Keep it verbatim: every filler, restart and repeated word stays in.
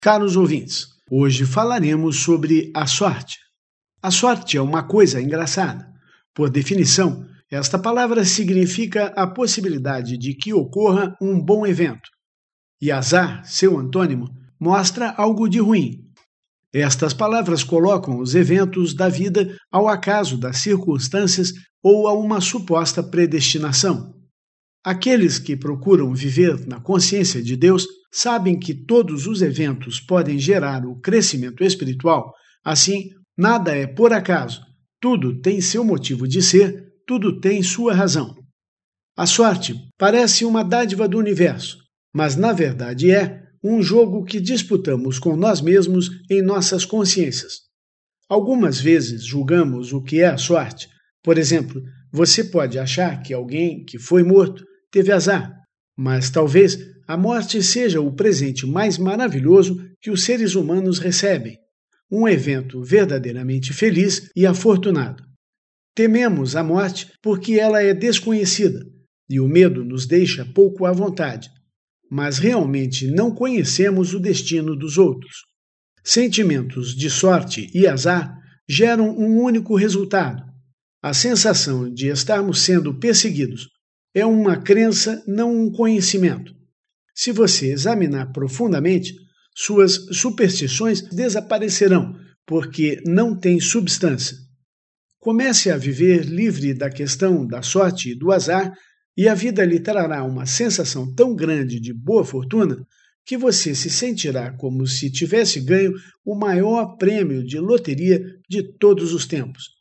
Caros ouvintes, hoje falaremos sobre a sorte. A sorte é uma coisa engraçada. Por definição, esta palavra significa a possibilidade de que ocorra um bom evento. E azar, seu antônimo, mostra algo de ruim. Estas palavras colocam os eventos da vida ao acaso das circunstâncias ou a uma suposta predestinação. Aqueles que procuram viver na consciência de Deus sabem que todos os eventos podem gerar o crescimento espiritual, assim, nada é por acaso, tudo tem seu motivo de ser, tudo tem sua razão. A sorte parece uma dádiva do universo, mas na verdade é um jogo que disputamos com nós mesmos em nossas consciências. Algumas vezes julgamos o que é a sorte. Por exemplo, você pode achar que alguém que foi morto teve azar, mas talvez a morte seja o presente mais maravilhoso que os seres humanos recebem, um evento verdadeiramente feliz e afortunado. Tememos a morte porque ela é desconhecida e o medo nos deixa pouco à vontade, mas realmente não conhecemos o destino dos outros. Sentimentos de sorte e azar geram um único resultado: a sensação de estarmos sendo perseguidos. É uma crença, não um conhecimento. Se você examinar profundamente, suas superstições desaparecerão, porque não têm substância. Comece a viver livre da questão da sorte e do azar, e a vida lhe trará uma sensação tão grande de boa fortuna que você se sentirá como se tivesse ganho o maior prêmio de loteria de todos os tempos.